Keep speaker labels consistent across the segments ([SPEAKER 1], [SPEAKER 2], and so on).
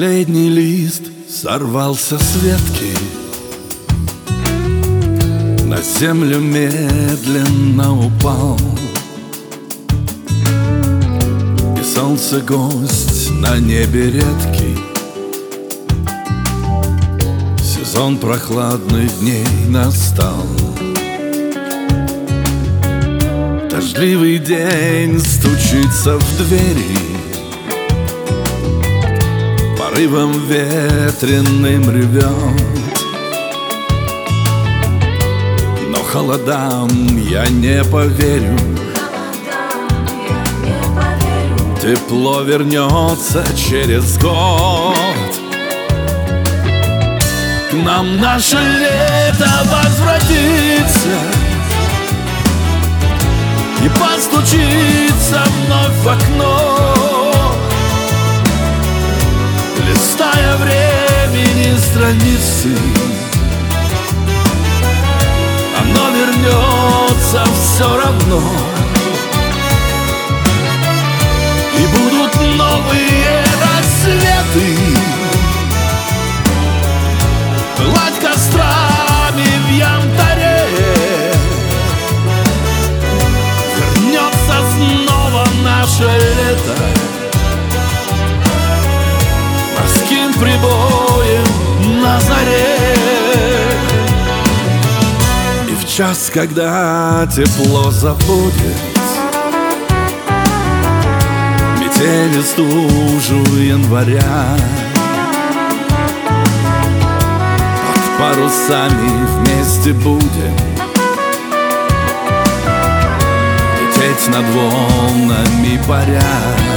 [SPEAKER 1] Последний лист сорвался с ветки, на землю медленно упал, и солнце гость на небе редкий. Сезон прохладных дней настал. Дождливый день стучится в двери, порывом ветреным ревет. Но холодам я не поверю, тепло вернется через год. К нам наше лето возвратится и постучится вновь в окно, листая времени страницы. Оно вернется все равно, и будут новые рассветы пылать кострами в янтаре. Вернется снова наше лето морским прибоем на заре. И в час, когда тепло забудет метель и стужу января, под парусами вместе будем лететь над волнами паря.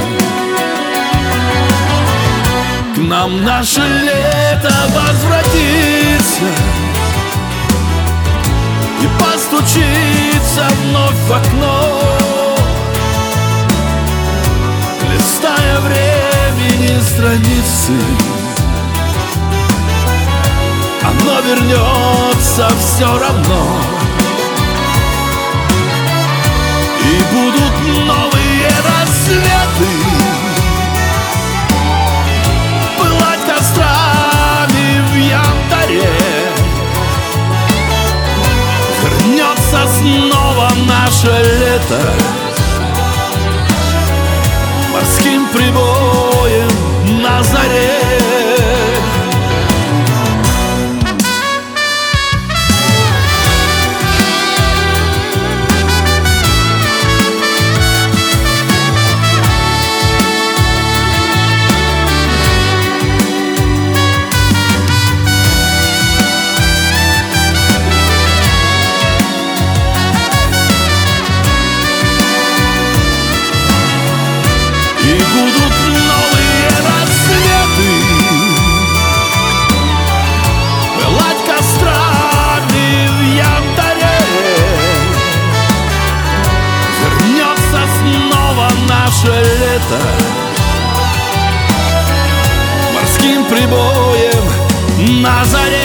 [SPEAKER 1] К нам наше лето возвратится и постучится вновь в окно, листая времени страницы. Оно вернется все равно, и будут новые рассветы пылать кострами в янтаре. Вернется снова наше лето морским прибоем на заре. И будут новые рассветы пылать кострами в янтаре. Вернется снова наше лето морским прибоем на заре.